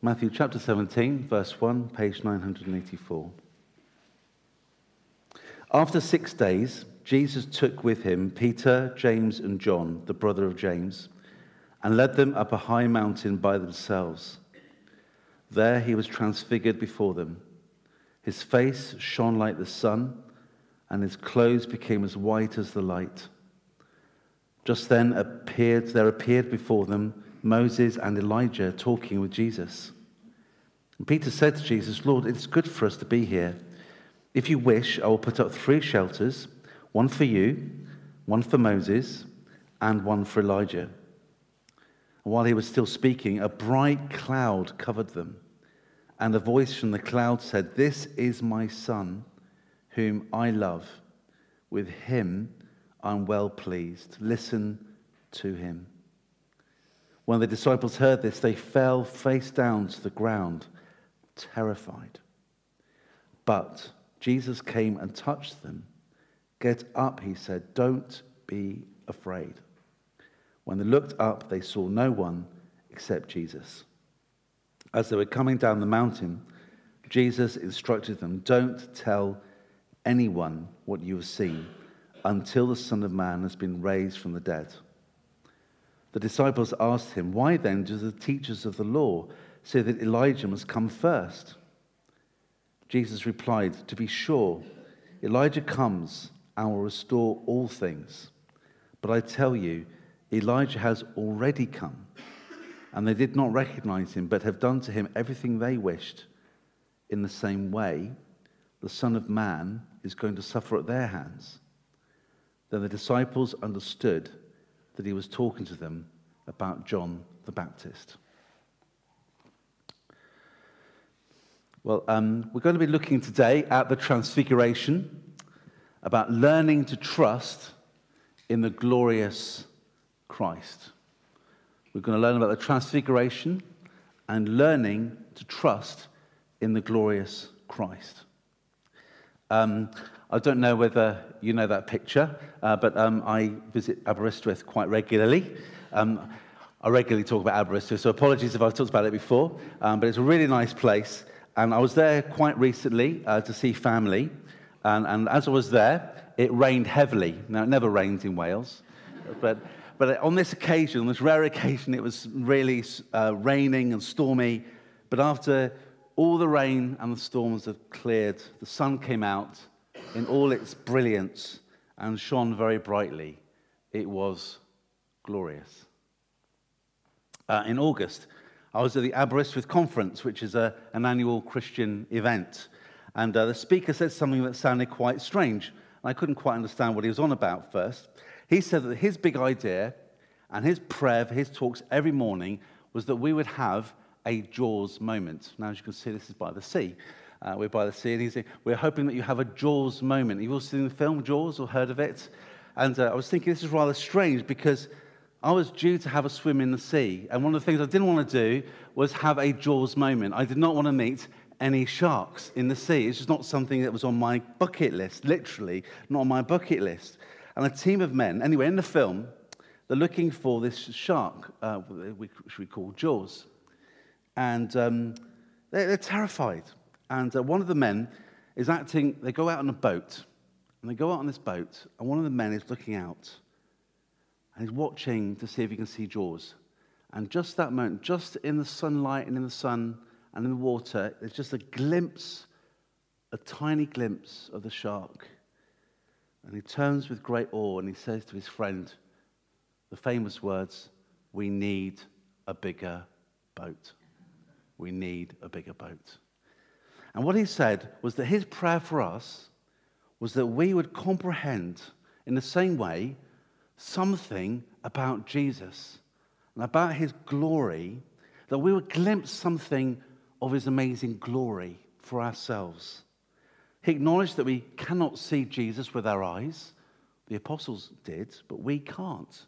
Matthew chapter 17, verse 1, page 984. After 6 days, Jesus took with him Peter, James, and John, the brother of James, and led them up a high mountain by themselves. There he was transfigured before them. His face shone like the sun, and his clothes became as white as the light. Just then there appeared before them Moses and Elijah talking with Jesus. And Peter said to Jesus, "Lord, it's good for us to be here. If you wish, I will put up 3 shelters, one for you, one for Moses, and one for Elijah." And while he was still speaking, a bright cloud covered them. And a voice from the cloud said, "This is my son, whom I love. With him I'm well pleased. Listen to him." When the disciples heard this, they fell face down to the ground, terrified. But Jesus came and touched them. "Get up," he said. "Don't be afraid." When they looked up, they saw no one except Jesus. As they were coming down the mountain, Jesus instructed them, "Don't tell anyone what you have seen until the Son of Man has been raised from the dead." The disciples asked him, "Why then do the teachers of the law say that Elijah must come first?" Jesus replied, "To be sure, Elijah comes and will restore all things. But I tell you, Elijah has already come, and they did not recognize him, but have done to him everything they wished. In the same way, the Son of Man is going to suffer at their hands." Then the disciples understood that he was talking to them about John the Baptist. Well, we're going to be looking today at the Transfiguration, about learning to trust in the glorious Christ. We're going to learn about the Transfiguration and learning to trust in the glorious Christ. I don't know whether you know that picture, but I visit Aberystwyth quite regularly. I regularly talk about Aberystwyth, so apologies if I've talked about it before, but it's a really nice place. And I was there quite recently to see family, and as I was there, it rained heavily. Now, it never rains in Wales, but on this occasion, on this rare occasion, it was really raining and stormy. But after all the rain and the storms had cleared, the sun came out in all its brilliance and shone very brightly. It was glorious. In August, I was at the Aberystwyth Conference, which is an annual Christian event. And the speaker said something that sounded quite strange. I couldn't quite understand what he was on about first. He said that his big idea and his prayer for his talks every morning was that we would have a Jaws moment. Now, as you can see, this is by the sea. We're by the sea, and he's saying, "We're hoping that you have a Jaws moment." You've all seen the film Jaws or heard of it? And I was thinking this is rather strange because I was due to have a swim in the sea, and one of the things I didn't want to do was have a Jaws moment. I did not want to meet any sharks in the sea. It's just not something that was on my bucket list, literally, not on my bucket list. And a team of men, anyway, in the film, they're looking for this shark, which we call Jaws. And they're terrified. And one of the men is acting, they go out on a boat, and they go out on this boat, and one of the men is looking out, and he's watching to see if he can see Jaws. And just that moment, just in the sunlight and in the sun and in the water, there's just a glimpse, a tiny glimpse of the shark. And he turns with great awe, and he says to his friend the famous words, "We need a bigger boat. We need a bigger boat." And what he said was that his prayer for us was that we would comprehend in the same way something about Jesus and about his glory, that we would glimpse something of his amazing glory for ourselves. He acknowledged that we cannot see Jesus with our eyes. The apostles did, but we can't.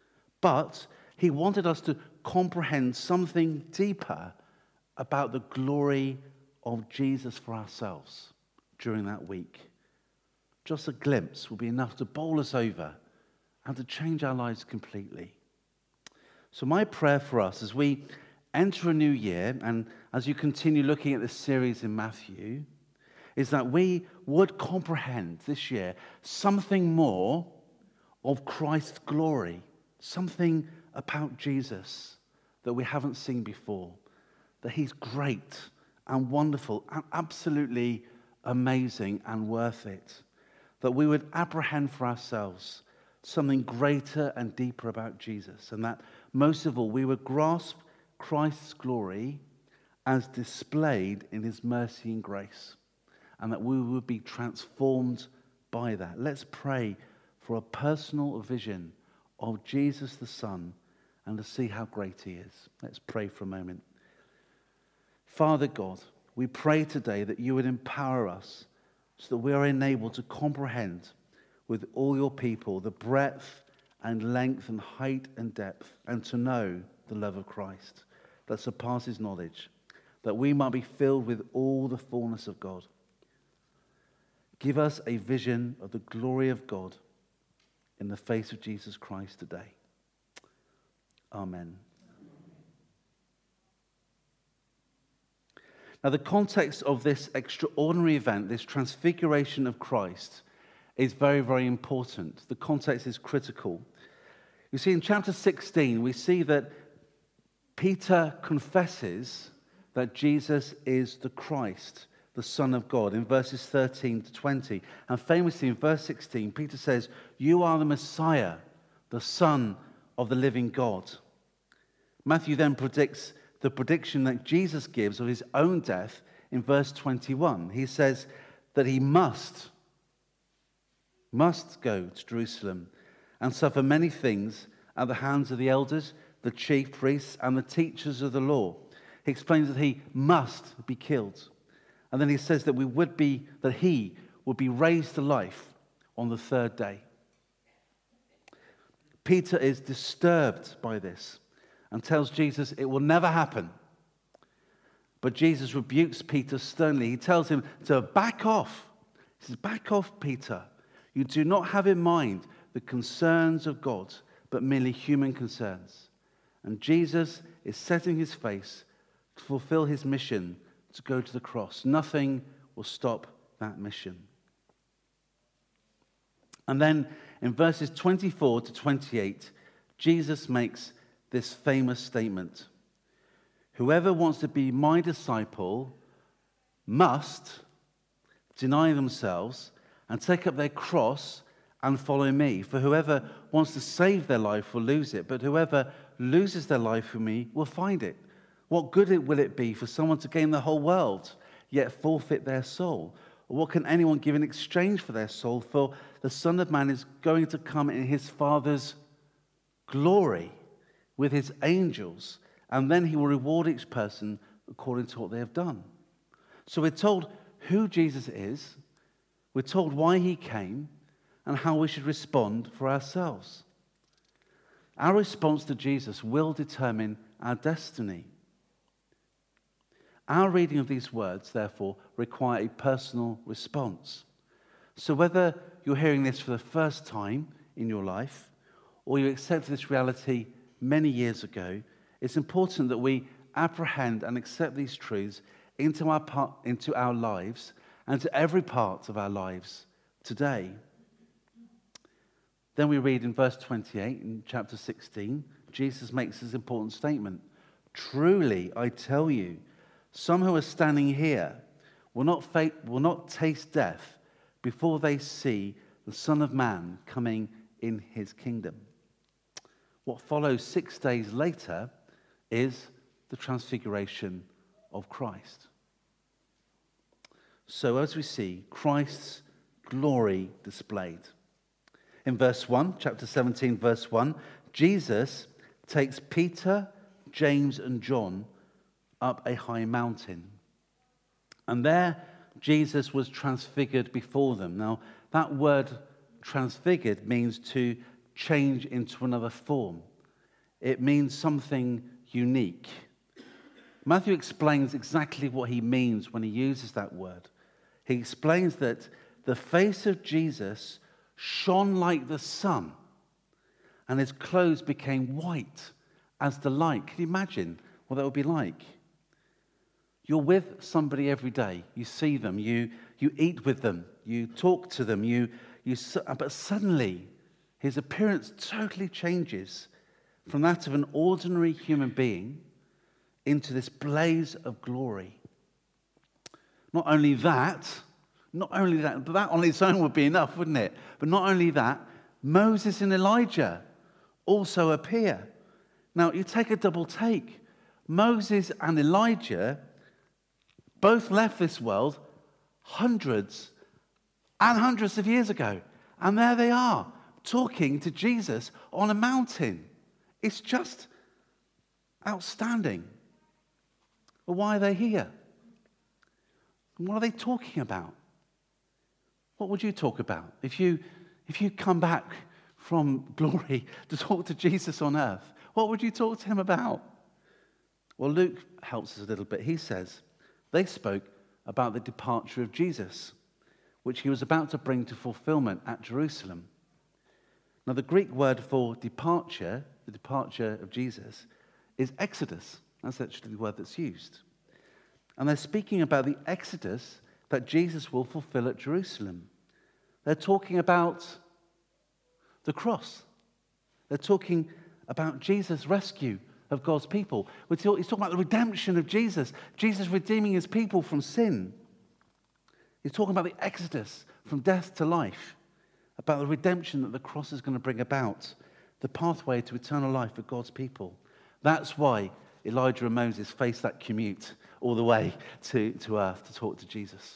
But he wanted us to comprehend something deeper about the glory of Jesus for ourselves during that week. Just a glimpse will be enough to bowl us over and to change our lives completely. So my prayer for us as we enter a new year, and as you continue looking at this series in Matthew, is that we would comprehend this year something more of Christ's glory, something about Jesus that we haven't seen before, that he's great and wonderful and absolutely amazing and worth it, that we would apprehend for ourselves something greater and deeper about Jesus, and that most of all we would grasp Christ's glory as displayed in his mercy and grace, and that we would be transformed by that. Let's pray for a personal vision of Jesus the Son and to see how great he is. Let's pray for a moment. Father God, we pray today that you would empower us so that we are enabled to comprehend with all your people the breadth and length and height and depth, and to know the love of Christ that surpasses knowledge, that we might be filled with all the fullness of God. Give us a vision of the glory of God in the face of Jesus Christ today. Amen. Now, the context of this extraordinary event, this transfiguration of Christ, is very, very important. The context is critical. You see, in chapter 16, we see that Peter confesses that Jesus is the Christ, the Son of God, in verses 13 to 20. And famously, in verse 16, Peter says, "You are the Messiah, the Son of the living God." Matthew then predicts the prediction that Jesus gives of his own death in verse 21. He says that he must go to Jerusalem and suffer many things at the hands of the elders, the chief priests, and the teachers of the law. He explains that he must be killed. And then he says that he would be raised to life on the third day. Peter is disturbed by this and tells Jesus it will never happen. But Jesus rebukes Peter sternly. He tells him to back off. He says, "Back off, Peter. You do not have in mind the concerns of God, but merely human concerns." And Jesus is setting his face to fulfill his mission to go to the cross. Nothing will stop that mission. And then in verses 24 to 28, Jesus makes this famous statement: "Whoever wants to be my disciple must deny themselves and take up their cross and follow me. For whoever wants to save their life will lose it, but whoever loses their life for me will find it. What good will it be for someone to gain the whole world, yet forfeit their soul? Or what can anyone give in exchange for their soul? For the Son of Man is going to come in his Father's glory with his angels, and then he will reward each person according to what they have done." So we're told who Jesus is, we're told why he came, and how we should respond for ourselves. Our response to Jesus will determine our destiny. Our reading of these words, therefore, require a personal response. So whether you're hearing this for the first time in your life, or you accepted this reality many years ago, it's important that we apprehend and accept these truths into our lives and to every part of our lives today. Then we read in verse 28 in chapter 16, Jesus makes this important statement: "Truly, I tell you, some who are standing here will not taste death before they see the Son of Man coming in his kingdom." What follows 6 days later is the transfiguration of Christ. So as we see, Christ's glory displayed. In verse 1, chapter 17, verse 1, Jesus takes Peter, James, and John up a high mountain. And there, Jesus was transfigured before them. Now, that word transfigured means to change into another form. It means something unique. Matthew explains exactly what he means when he uses that word. He explains that the face of Jesus shone like the sun, and his clothes became white as the light. Can you imagine what that would be like. You're with somebody every day. You see them. You eat with them. You talk to them. But suddenly, his appearance totally changes from that of an ordinary human being into this blaze of glory. Not only that, but that on its own would be enough, wouldn't it? But not only that, Moses and Elijah also appear. Now, you take a double take. Moses and Elijah both left this world hundreds and hundreds of years ago. And there they are, talking to Jesus on a mountain. It's just outstanding. But why are they here? And what are they talking about? What would you talk about if you come back from glory to talk to Jesus on earth? What would you talk to him about? Well, Luke helps us a little bit. He says they spoke about the departure of Jesus, which he was about to bring to fulfillment at Jerusalem. Now, the Greek word for departure, the departure of Jesus, is exodus. That's actually the word that's used. And they're speaking about the exodus that Jesus will fulfill at Jerusalem. They're talking about the cross. They're talking about Jesus' rescue of God's people. He's talking about the redemption of Jesus. Jesus redeeming his people from sin. He's talking about the exodus from death to life. About the redemption that the cross is going to bring about. The pathway to eternal life for God's people. That's why Elijah and Moses faced that commute all the way to earth to talk to Jesus.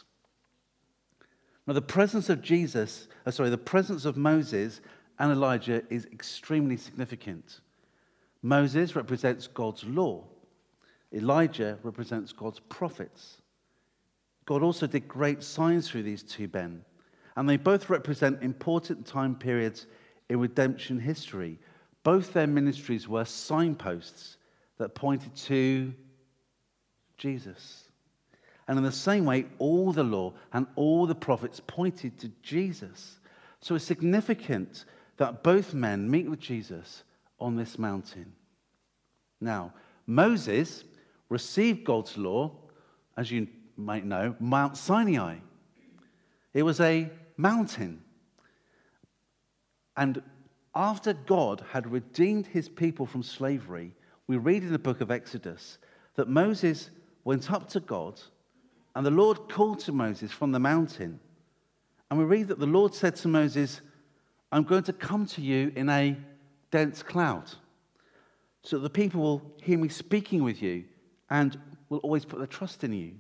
Now, the presence of the presence of Moses and Elijah is extremely significant. Moses represents God's law. Elijah represents God's prophets. God also did great signs through these two men, and they both represent important time periods in redemption history. Both their ministries were signposts that pointed to Jesus. And in the same way, all the law and all the prophets pointed to Jesus. So it's significant that both men meet with Jesus on this mountain. Now, Moses received God's law, as you might know, Mount Sinai. It was a mountain. And after God had redeemed his people from slavery, we read in the book of Exodus that Moses went up to God, and the Lord called to Moses from the mountain. And we read that the Lord said to Moses, I'm going to come to you in a dense cloud, so that the people will hear me speaking with you and will always put their trust in you.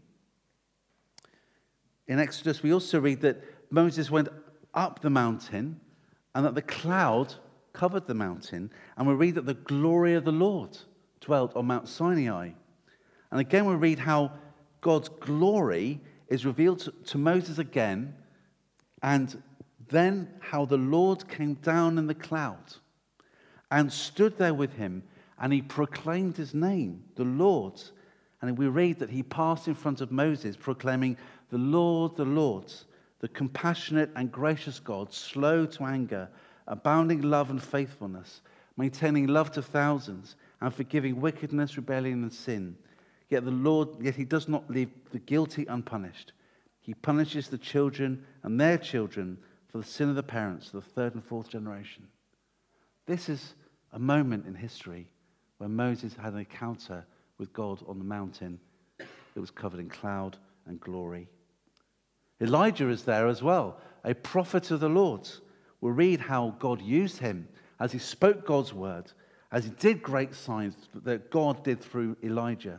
In Exodus, we also read that Moses went up the mountain and that the cloud covered the mountain. And we read that the glory of the Lord dwelt on Mount Sinai. And again, we read how God's glory is revealed to Moses again, and then how the Lord came down in the cloud and stood there with him, and he proclaimed his name, the Lord. And we read that he passed in front of Moses, proclaiming, the Lord, the compassionate and gracious God, slow to anger, abounding love and faithfulness, maintaining love to thousands, and forgiving wickedness, rebellion, and sin. Yet he does not leave the guilty unpunished. He punishes the children and their children for the sin of the parents, the third and fourth generation. This is a moment in history where Moses had an encounter with God on the mountain that was covered in cloud and glory. Elijah is there as well, a prophet of the Lord. We'll read how God used him as he spoke God's word, as he did great signs that God did through Elijah.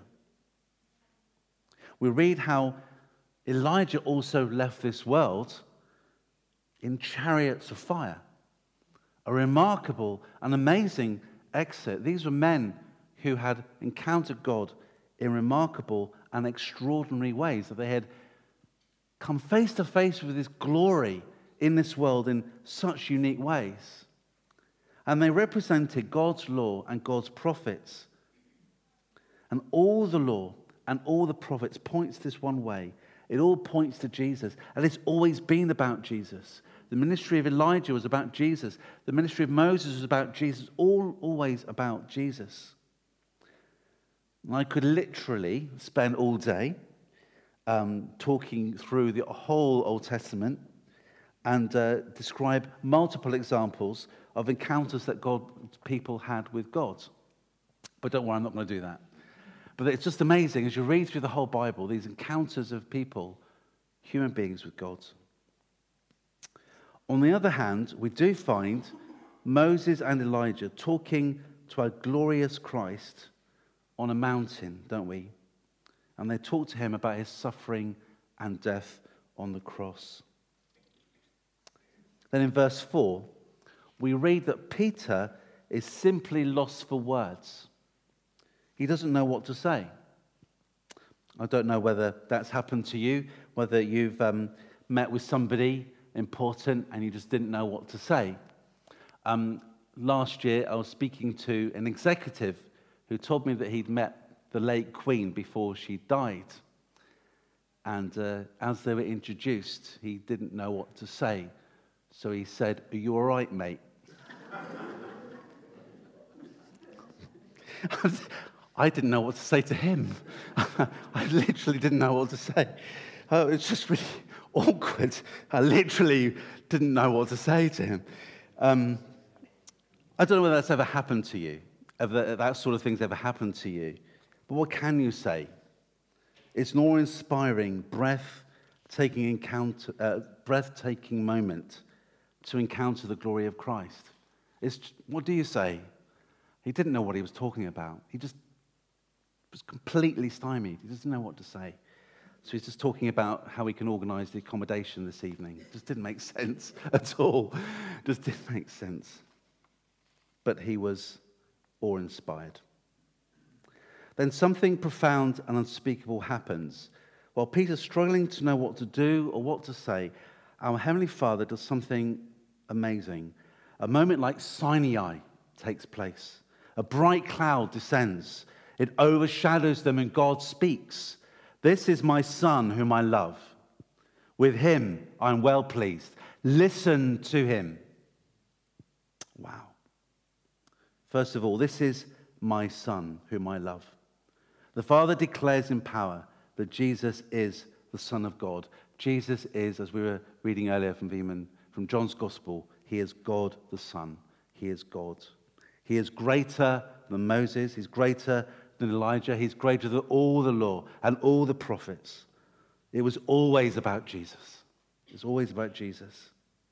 We read how Elijah also left this world in chariots of fire. A remarkable and amazing exit. These were men who had encountered God in remarkable and extraordinary ways, that they had come face to face with his glory in this world in such unique ways. And they represented God's law and God's prophets. And all the law and all the prophets points this one way. It all points to Jesus. And it's always been about Jesus. The ministry of Elijah was about Jesus. The ministry of Moses was about Jesus. Always about Jesus. And I could literally spend all day talking through the whole Old Testament and describe multiple examples of encounters that God's people had with God. But don't worry, I'm not going to do that. But it's just amazing as you read through the whole Bible, these encounters of people, human beings with God. On the other hand, we do find Moses and Elijah talking to our glorious Christ on a mountain, don't we? And they talk to him about his suffering and death on the cross. Then in verse 4, we read that Peter is simply lost for words. He doesn't know what to say. I don't know whether that's happened to you, whether you've met with somebody important and you just didn't know what to say. Last year, I was speaking to an executive who told me that he'd met the late Queen before she died. And as they were introduced, he didn't know what to say. So he said, "Are you all right, mate?" I didn't know what to say to him. I literally didn't know what to say. It's just really awkward. I literally didn't know what to say to him. I don't know whether that's ever happened to you, if that sort of thing's ever happened to you. But what can you say? It's an awe-inspiring, breathtaking moment to encounter the glory of Christ. What do you say? He didn't know what he was talking about. He just was completely stymied. He doesn't know what to say. So he's just talking about how we can organize the accommodation this evening. It just didn't make sense at all. Just didn't make sense. But he was awe-inspired. Then something profound and unspeakable happens. While Peter's struggling to know what to do or what to say, our Heavenly Father does something amazing. A moment like Sinai takes place. A bright cloud descends. It overshadows them and God speaks. "This is my Son whom I love. With him I am well pleased. Listen to him." Wow. First of all, this is my Son whom I love. The Father declares in power that Jesus is the Son of God. Jesus is, as we were reading earlier from John's Gospel, he is God the Son. He is God. He is greater than Moses. He's greater than Elijah. He's greater than all the law and all the prophets. It was always about Jesus. It was always about Jesus.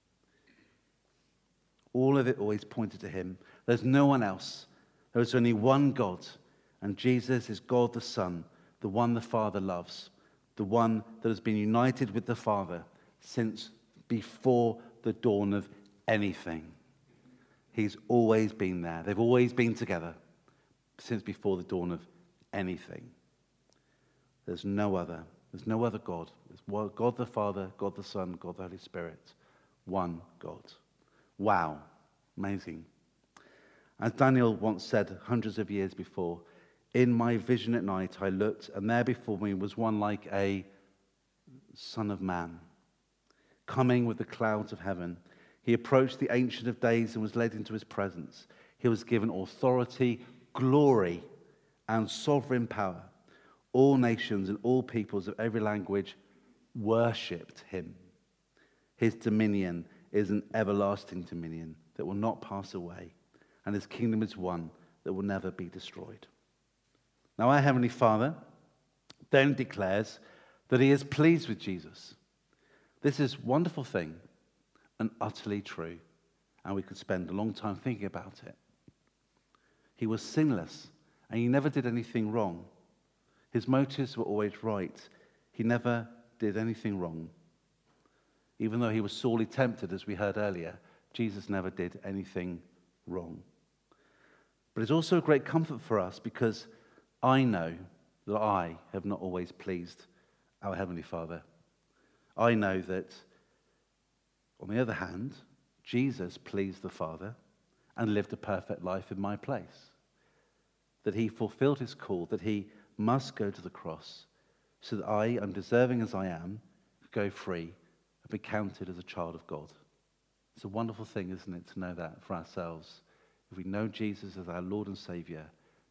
All of it always pointed to him. There's no one else. There is only one God, and Jesus is God the Son, the one the Father loves, the one that has been united with the Father since before the dawn of anything. He's always been there. They've always been together since before the dawn of anything. There's no other. There's no other God. There's God the Father, God the Son, God the Holy Spirit. One God. Wow. Amazing. As Daniel once said hundreds of years before, "In my vision at night I looked, and there before me was one like a Son of Man, coming with the clouds of heaven. He approached the Ancient of Days and was led into his presence. He was given authority, glory, and sovereign power. All nations and all peoples of every language worshipped him. His dominion is an everlasting dominion that will not pass away, and his kingdom is one that will never be destroyed." Now our Heavenly Father then declares that he is pleased with Jesus. This is a wonderful thing and utterly true, and we could spend a long time thinking about it. He was sinless, and he never did anything wrong. His motives were always right. He never did anything wrong. Even though he was sorely tempted, as we heard earlier, Jesus never did anything wrong. But it's also a great comfort for us because I know that I have not always pleased our Heavenly Father. I know that, on the other hand, Jesus pleased the Father and lived a perfect life in my place. That he fulfilled his call, that he must go to the cross so that I, undeserving as I am, go free and be counted as a child of God. It's a wonderful thing, isn't it, to know that for ourselves. If we know Jesus as our Lord and Savior,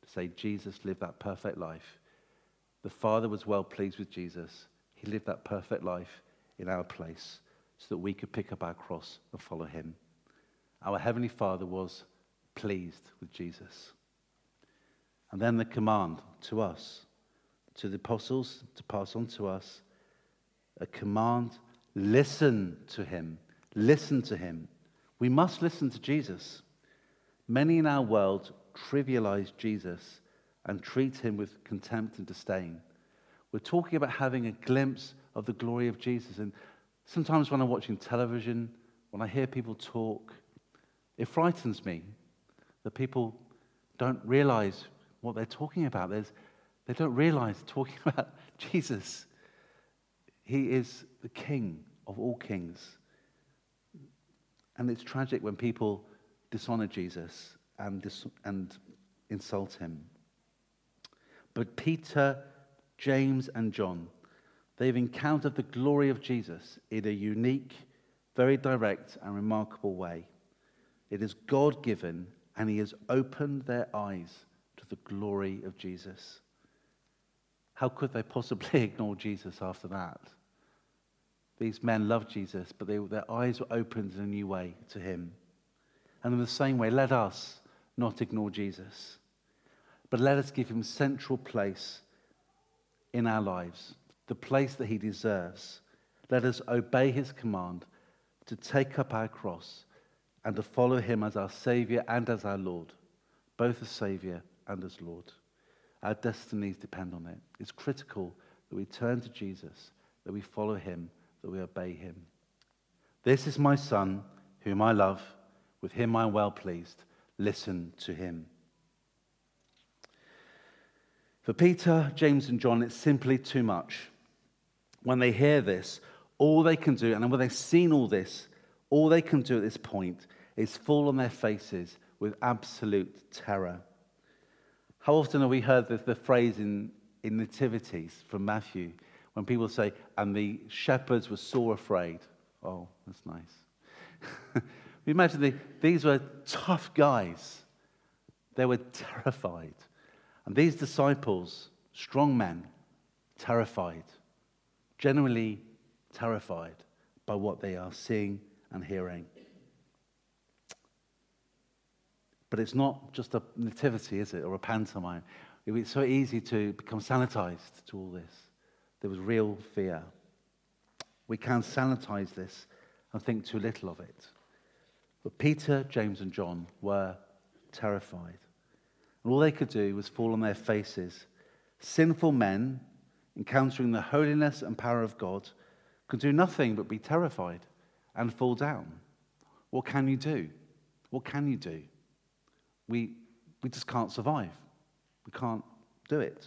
to say Jesus lived that perfect life. The Father was well pleased with Jesus. He lived that perfect life in our place so that we could pick up our cross and follow him. Our Heavenly Father was pleased with Jesus. And then the command to us, to the apostles, to pass on to us, a command, listen to him. Listen to him. We must listen to Jesus. Many in our world trivialize Jesus and treat him with contempt and disdain. We're talking about having a glimpse of the glory of Jesus. And sometimes when I'm watching television, when I hear people talk, it frightens me that people don't realize what they're talking about. They don't realize they're talking about Jesus. He is the King of all kings. And it's tragic when people dishonor Jesus and insult him. But Peter, James, and John, they've encountered the glory of Jesus in a unique, very direct, and remarkable way. It is God-given, and he has opened their eyes to the glory of Jesus. How could they possibly ignore Jesus after that? These men loved Jesus, but their eyes were opened in a new way to him. And in the same way, let us not ignore Jesus, but let us give him central place in our lives, the place that he deserves. Let us obey his command to take up our cross and to follow him as our Savior and as our Lord, both as Savior and as Lord. Our destinies depend on it. It's critical that we turn to Jesus, that we follow him, that we obey him. This is my Son, whom I love. With him I am well pleased. Listen to him. For Peter, James, and John, it's simply too much. When they hear this, all they can do, and when they've seen all this, all they can do at this point is fall on their faces with absolute terror. How often have we heard the phrase in Nativities from Matthew, when people say, and the shepherds were sore afraid? Oh, that's nice. We imagine these were tough guys. They were terrified. And these disciples, strong men, terrified, genuinely terrified by what they are seeing and hearing. But it's not just a nativity, is it, or a pantomime? It's so easy to become sanitized to all this. There was real fear. We can sanitize this and think too little of it. But Peter, James, and John were terrified. And all they could do was fall on their faces. Sinful men, encountering the holiness and power of God, could do nothing but be terrified and fall down. What can you do? What can you do? We just can't survive. We can't do it.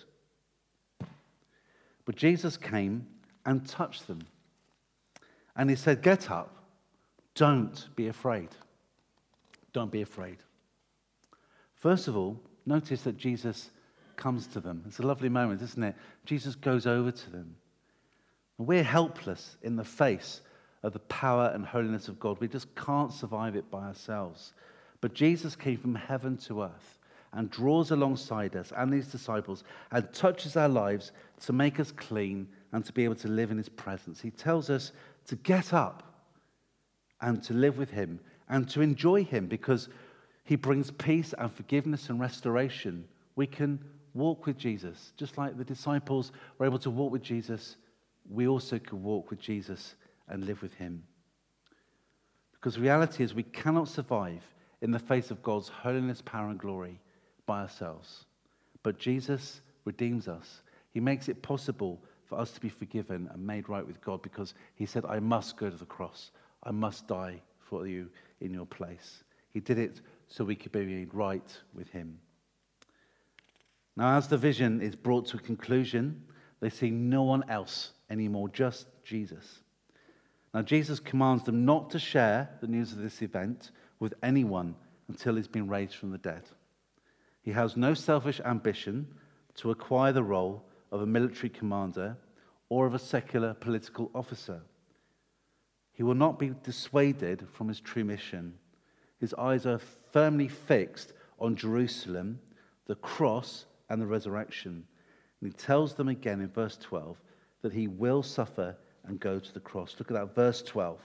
But Jesus came and touched them. And he said, get up. Don't be afraid. Don't be afraid. First of all, notice that Jesus comes to them. It's a lovely moment, isn't it? Jesus goes over to them. And we're helpless in the face of the power and holiness of God. We just can't survive it by ourselves. But Jesus came from heaven to earth and draws alongside us and these disciples and touches our lives to make us clean and to be able to live in his presence. He tells us to get up and to live with him and to enjoy him because he brings peace and forgiveness and restoration. We can walk with Jesus. Just like the disciples were able to walk with Jesus, we also can walk with Jesus and live with him. Because the reality is we cannot survive in the face of God's holiness, power, and glory by ourselves. But Jesus redeems us. He makes it possible for us to be forgiven and made right with God because he said, I must go to the cross. I must die for you in your place. He did it so we could be made right with him. Now, as the vision is brought to a conclusion, they see no one else anymore, just Jesus. Now, Jesus commands them not to share the news of this event with anyone until he's been raised from the dead. He has no selfish ambition to acquire the role of a military commander or of a secular political officer. He will not be dissuaded from his true mission. His eyes are firmly fixed on Jerusalem, the cross and the resurrection. And he tells them again in verse 12 that he will suffer and go to the cross. Look at that, verse 12.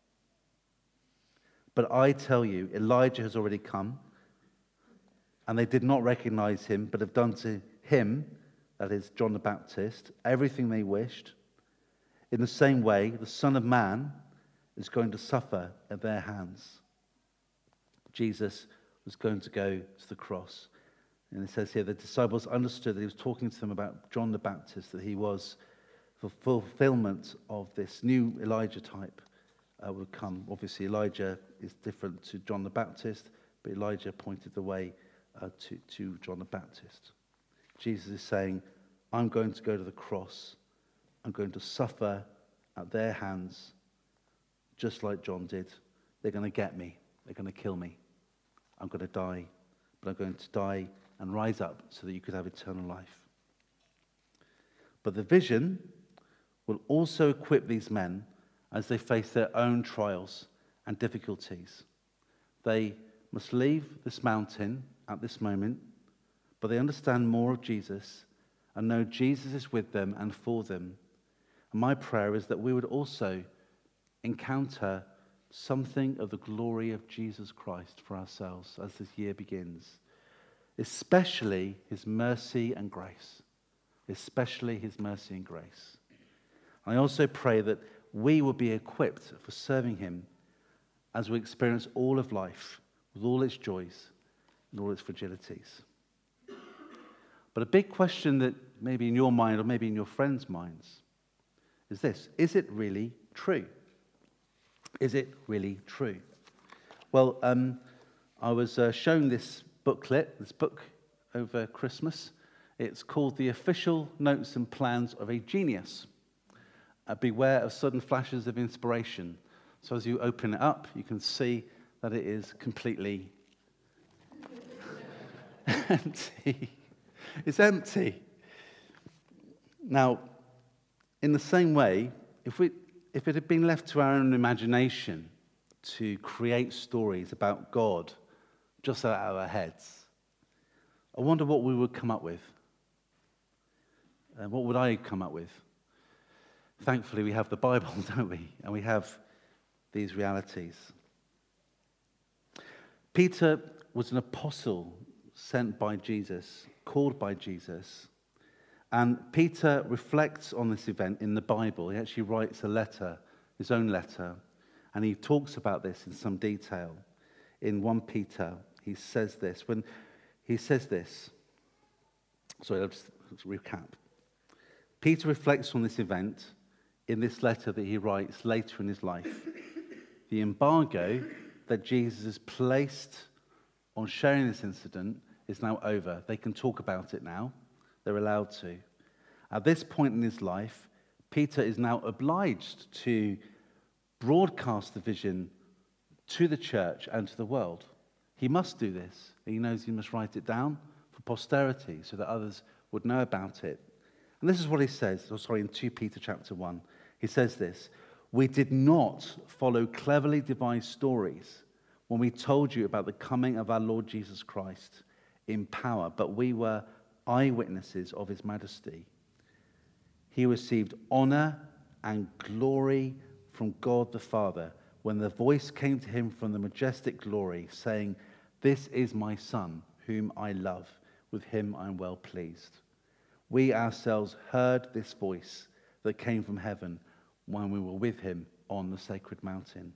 But I tell you, Elijah has already come, and they did not recognize him, but have done to him, that is John the Baptist, everything they wished. In the same way, the Son of Man is going to suffer at their hands. Jesus was going to go to the cross. And it says here, the disciples understood that he was talking to them about John the Baptist, that he was the fulfillment of this new Elijah type would come. Obviously, Elijah is different to John the Baptist, but Elijah pointed the way to John the Baptist. Jesus is saying, I'm going to go to the cross. I'm going to suffer at their hands, just like John did. They're going to get me. They're going to kill me. I'm going to die, but I'm going to die and rise up so that you could have eternal life. But the vision will also equip these men as they face their own trials and difficulties. They must leave this mountain at this moment, but they understand more of Jesus and know Jesus is with them and for them. And my prayer is that we would also encounter something of the glory of Jesus Christ for ourselves as this year begins, especially his mercy and grace. Especially his mercy and grace. I also pray that we will be equipped for serving him as we experience all of life with all its joys and all its fragilities. But a big question that maybe in your mind or maybe in your friends' minds is this: is it really true? Is it really true? Well, I was shown this booklet, this book over Christmas. It's called The Official Notes and Plans of a Genius. Beware of sudden flashes of inspiration. So as you open it up, you can see that it is completely empty. It's empty. Now, in the same way, if it had been left to our own imagination to create stories about God just out of our heads, I wonder what we would come up with. What would I come up with? Thankfully, we have the Bible, don't we? And we have these realities. Peter was an apostle sent by Jesus, called by Jesus. And Peter reflects on this event in the Bible. He actually writes a letter, his own letter, and he talks about this in some detail. In 1 Peter, he says this. Let's recap. Peter reflects on this event in this letter that he writes later in his life. The embargo that Jesus has placed on sharing this incident is now over. They can talk about it now. They're allowed to. At this point in his life, Peter is now obliged to broadcast the vision to the church and to the world. He must do this. He knows he must write it down for posterity so that others would know about it. And this is what he says, in 2 Peter chapter 1. He says this: we did not follow cleverly devised stories when we told you about the coming of our Lord Jesus Christ in power, but we were eyewitnesses of his majesty. He received honor and glory from God the Father when the voice came to him from the majestic glory, saying, "This is my Son, whom I love. With him I am well pleased." We ourselves heard this voice that came from heaven when we were with him on the sacred mountain.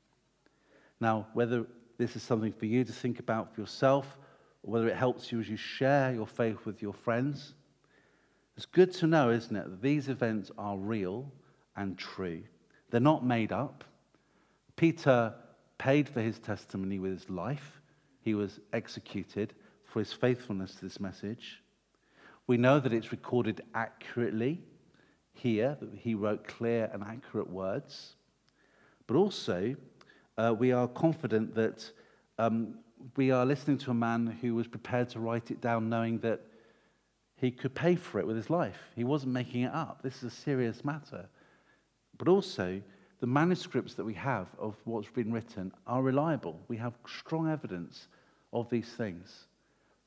Now, whether this is something for you to think about for yourself, or whether it helps you as you share your faith with your friends, it's good to know, isn't it, that these events are real and true. They're not made up. Peter paid for his testimony with his life. He was executed for his faithfulness to this message. We know that it's recorded accurately here, that he wrote clear and accurate words. But also, we are confident that we are listening to a man who was prepared to write it down knowing that he could pay for it with his life. He wasn't making it up. This is a serious matter. But also, the manuscripts that we have of what's been written are reliable. We have strong evidence of these things.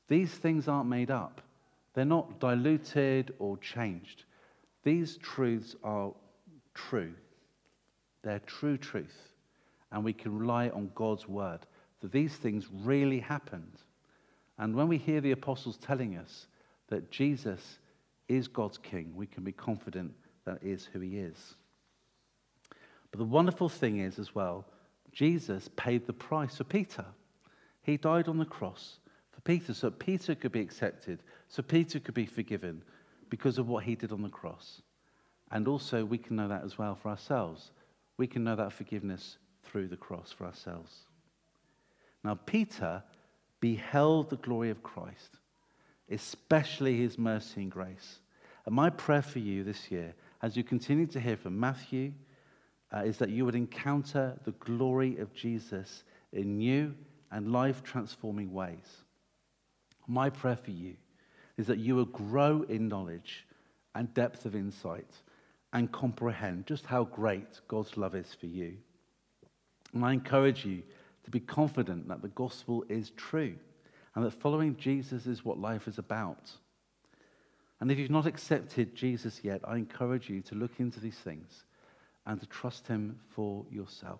These things aren't made up. They're not diluted or changed. These truths are true. They're true truth. And we can rely on God's word that these things really happened. And when we hear the apostles telling us that Jesus is God's king, we can be confident that is who he is. But the wonderful thing is as well, Jesus paid the price for Peter. He died on the cross for Peter, so Peter could be accepted, so Peter could be forgiven because of what he did on the cross. And also we can know that as well for ourselves. We can know that forgiveness through the cross for ourselves. Now, Peter beheld the glory of Christ, especially his mercy and grace. And my prayer for you this year, as you continue to hear from Matthew, is that you would encounter the glory of Jesus in new and life-transforming ways. My prayer for you is that you will grow in knowledge and depth of insight and comprehend just how great God's love is for you. And I encourage you to be confident that the gospel is true and that following Jesus is what life is about. And if you've not accepted Jesus yet, I encourage you to look into these things and to trust him for yourself.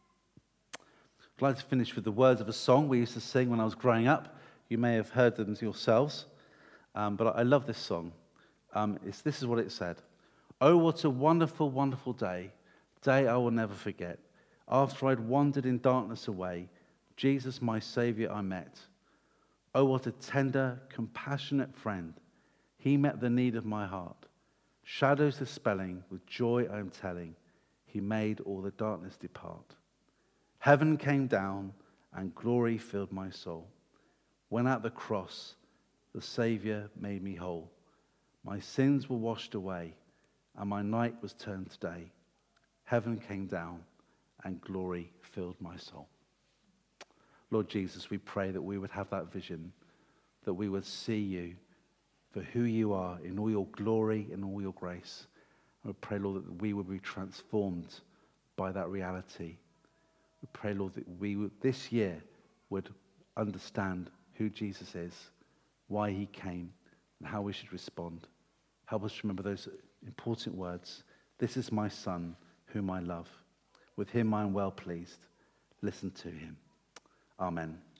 I'd like to finish with the words of a song we used to sing when I was growing up. You may have heard them yourselves, but I love this song. This is what it said. Oh, what a wonderful, wonderful day I will never forget. After I'd wandered in darkness away, Jesus, my Savior, I met. Oh, what a tender, compassionate friend. He met the need of my heart. Shadows dispelling, with joy I am telling, he made all the darkness depart. Heaven came down and glory filled my soul. When at the cross, the Savior made me whole. My sins were washed away, and my night was turned to day. Heaven came down and glory filled my soul. Lord Jesus, we pray that we would have that vision, that we would see you for who you are in all your glory and all your grace. And we pray, Lord, that we would be transformed by that reality. We pray, Lord, that we would, this year would understand who Jesus is, why he came, and how we should respond. Help us to remember those important words. This is my Son, whom I love. With him I am well pleased. Listen to him. Amen.